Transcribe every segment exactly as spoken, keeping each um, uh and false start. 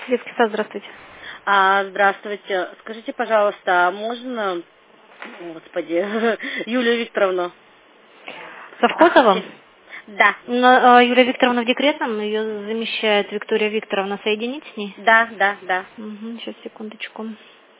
Детский сад, здравствуйте. А, здравствуйте. Скажите, пожалуйста, а можно, господи, Юлию Викторовну? Совхозова? Да. Но, э, Юлия Викторовна в декретном, ее замещает Виктория Викторовна. Соединить с ней? Да, да, да. Угу, сейчас, секундочку.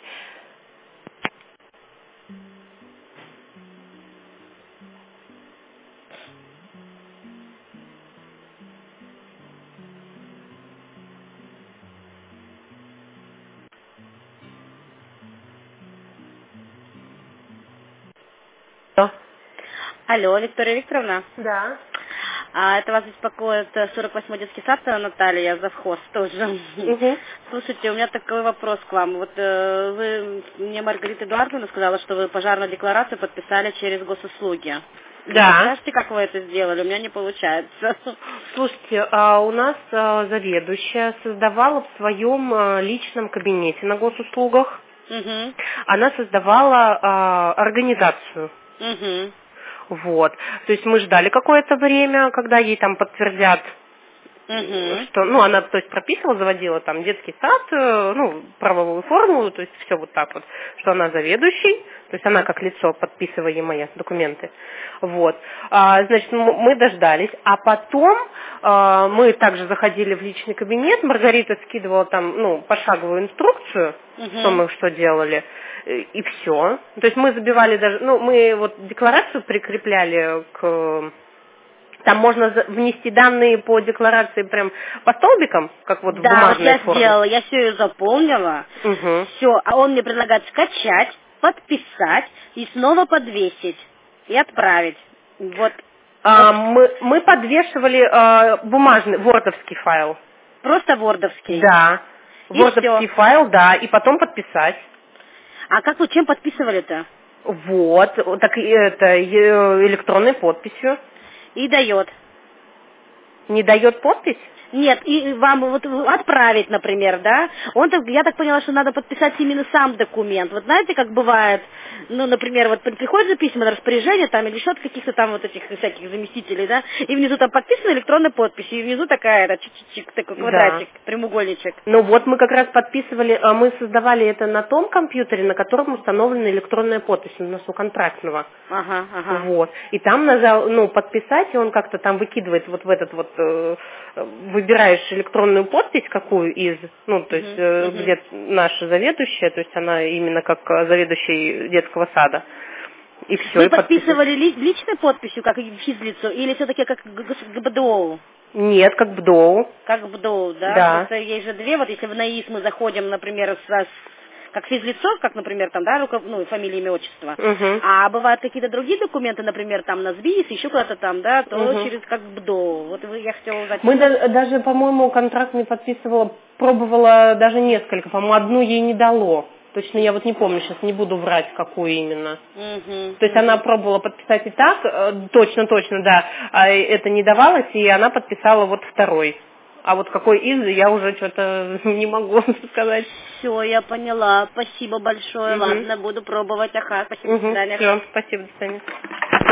Алло. Алло, Виктория Викторовна? Да. А, это вас беспокоит э, сорок восьмой детский сад, э, Наталья, завхоз тоже. Угу. Слушайте, у меня такой вопрос к вам. Вот э, вы, мне Маргарита Эдуардовна сказала, что вы пожарную декларацию подписали через госуслуги. Да. Скажите, как вы это сделали? У меня не получается. Слушайте, а у нас а, заведующая создавала в своем а, личном кабинете на госуслугах. Угу. Она создавала а, организацию. Угу. Вот. То есть мы ждали какое-то время, когда ей там подтвердят, Угу. что, ну, она, то есть, прописывала, заводила там детский сад, э, ну, правовую формулу, то есть все вот так вот, что она заведующий, то есть она как лицо, подписываемые документы. Вот. А, значит, м- мы дождались, а потом а, мы также заходили в личный кабинет, Маргарита скидывала там, ну, пошаговую инструкцию, Угу. что мы что делали, э, и все. То есть мы забивали даже, ну, мы вот декларацию прикрепляли к... Там можно за- внести данные по декларации прям по столбикам, как вот в Да, вот бумажной я форме. сделала, я все ее заполнила. Угу. Все, а он мне предлагает скачать, подписать и снова подвесить и отправить. Вот, А, вот мы, мы подвешивали а, бумажный, вордовский файл. просто вордовский. Да. И Вордовский все. файл, да, и потом подписать. А как вы чем подписывали-то? Вот, вот так и это э, электронной подписью. И дает. Не дает подпись? Нет, и вам вот отправить, например, да? Он так, я так поняла, что надо подписать именно сам документ. Вот знаете, как бывает, ну, например, вот при- приходят же письма на распоряжение там или счет каких-то там вот этих всяких заместителей, да? И внизу там подписано электронной подписью, и внизу такая, это, чик-чик, такой Да. квадратик, прямоугольничек. Ну вот мы как раз подписывали, а, мы создавали это на том компьютере, на котором установлена электронная подпись у нас у контрактного. Ага, ага. Вот. И там надо, ну, подписать, и он как-то там выкидывает вот в этот вот, э, выбираешь электронную подпись какую из, ну, то есть, Мгм, э, мгм. где наша заведующая, то есть она именно как э, заведующий детского сада. И все, Вы и подписывать. подписывали ли- личной подписью, как и физлицо, или все-таки как г- г- ГБДО? Нет, как БДО. Как БДО, да? Да. Просто есть же две, вот если в НАИС мы заходим, например, с, с- как физлицо, как, например, там, да, руков- ну, фамилия, имя, отчество, Угу. а бывают какие-то другие документы, например, там, на СБИС, еще куда-то там, да, то Угу. через как БДО. Вот вы, я хотела узнать. Мы да- даже, по-моему, контракт не подписывала, пробовала даже несколько, по-моему, одну ей не дало. Точно я вот не помню, сейчас не буду врать, какую именно. Мгм, То есть мгм. она пробовала подписать и так, э, точно, точно, да, а это не давалось, и она подписала вот второй. А вот какой из, я уже что-то не могу сказать. Все, я поняла. Спасибо большое. Угу. Ладно, буду пробовать. Ага, спасибо, до Угу. свидания. Все, спасибо, до свидания.